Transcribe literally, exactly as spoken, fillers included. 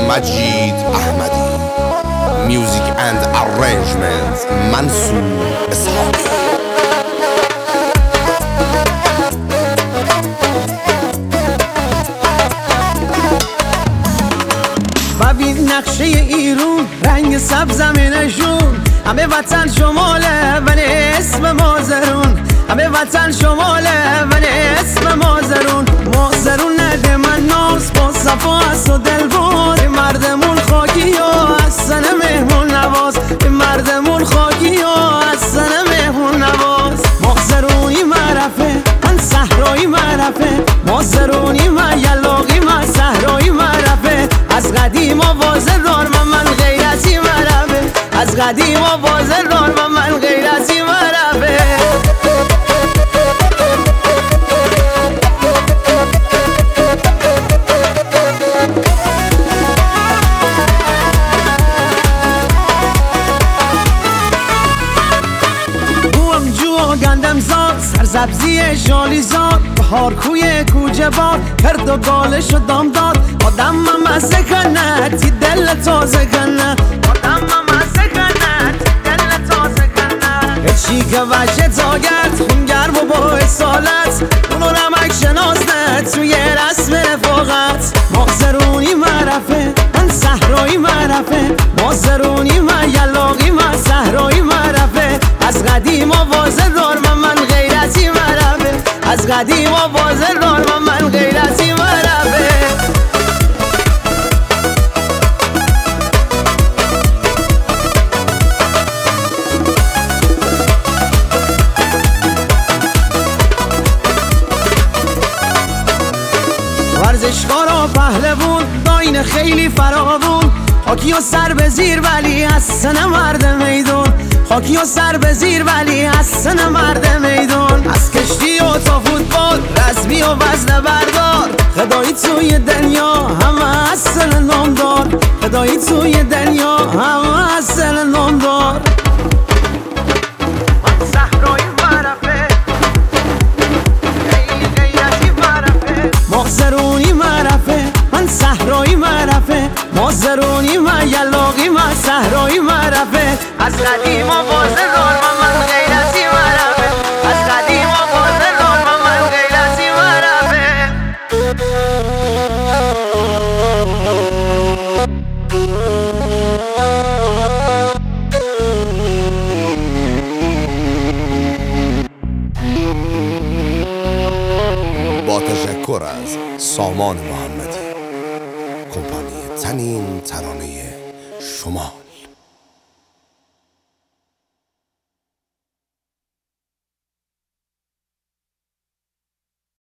مجید احمدی. Music and arrangement منصور اسحاقی. ببین نقشه ایرون، رنگ سبز زمینشون، همه وطن شماله ولی اسم مازرون. همه وطن شماله ولی اسم مازرون. مازرون نده من ناز با صفا است و دلباز. این مردمون خاکی ها از سن مهمون نواز. این مردمون خاکی ها از سن مهمون نواز. مازرونی معرفه من صحرایی معرفه. مازرونی من یلاقی من صحرایی معرفه. از قدیم آوازه دار من من غیرتی معرفه. از قدیم آوازه دار من من غیرتی معرفه. گندم زاد سرسبزی شالی زاد. بهار کوی کوچه باد کرد و گالش و دام داد. آدم ممزه کنه تی دل تازه کنه. آدم ممزه کنه تی دل تازه کنه. هرچی که وجه تا گرد خونگر و با اصالت اونو رمک شناسته توی رسم رفاقت. مازرونی معرفه من صحرایی معرفه. مازرونی من یلاقی من صحرایی معرفه. از قدیم آوازه دار من من غیرتی معرفه. از قدیم آوازه دار من من غیرتی معرفه. ورزشکارا پهلوون داین خیلی فراوون. خاکی و سر به زیر ولی از سن مرد میدون. خاکی و سر به زیر ولی از سن مرد میدون. از کشتی و تا فوتبال رسمی و وزن بردار. خدایی توی دنیا همه از سن نامدار. خدایی توی دنیا همه از سن نامدار. من صحرایی معرفه خیلی غیرتی معرفه. مازرونی معرفه من صحرایی معرفه. مازرونی من یلاقی من صحرایی معرفه. از قدیم آوازه دار من من غیرتی معرفه. از قدیم آوازه دار من من غیرتی معرفه. با تشکر از سامان محمدی، کمپانی تنین ترانه شما.